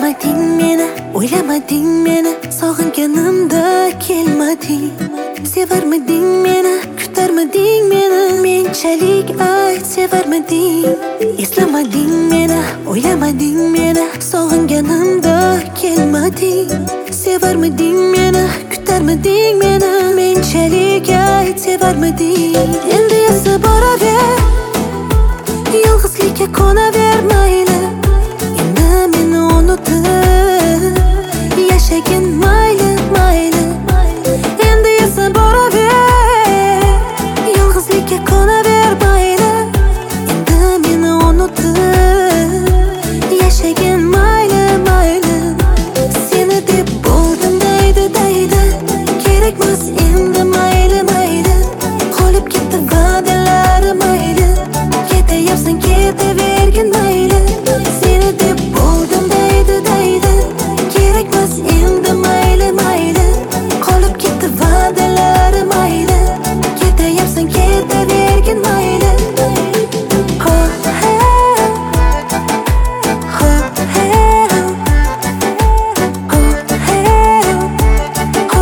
O'ylamading meni, o'ylamading meni, sog'inganimda kelmading. Sevarmiding meni, kutarmiding meni, menchalik ayt sevarmiding. Eslamading meni, o'ylamading meni, sog'inganimda kelmading. Sevarmiding meni, kutarmiding meni, menchalik ayt sevarmiding. Endi esa boraver, yolg'izlikka qo'naver mayli. Endi meni unutib yashagin mayli, mayli. Endi esa boraver, yolg'izlikka qo'naver mayli. Endi meni unutib yashagin mayli, mayli. Seni deb bo'ldim deydi, deydi. Kerakmas endi mayli, mayli. Qolib ketdi va'dalari mayli. Ketayapsan ketavergin mayli. Seni deb bo'ldim deydi, deydi. Kerakmas endi mayli, mayli. Qolib ketdi va'dalari mayli. Ketayapsan ketavergin mayli. Ho hey, ho hey, ho hey, ho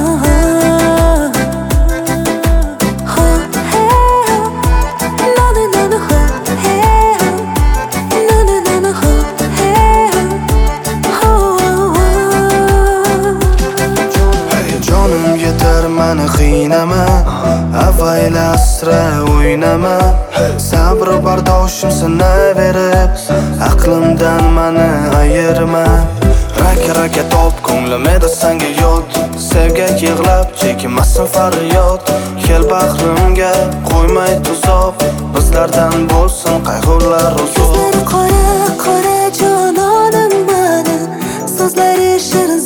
ho hey, no no no no ho hey, no no no no ho hey, ho. Jonim yetar meni qiynama, avayla asra o'ynama. Sabr bardoshim sinaverib, aqlimdan meni ayirma. Raka top ko'nglim edi senga yod, sevgak yig'lab chekmasin faryod. Kel bag'rimga qo'ymay tuzoq, bizlardan bo'lsin qayg'ular uzoq. Ko'zlari qora qora jononim mani, so'zlari shirin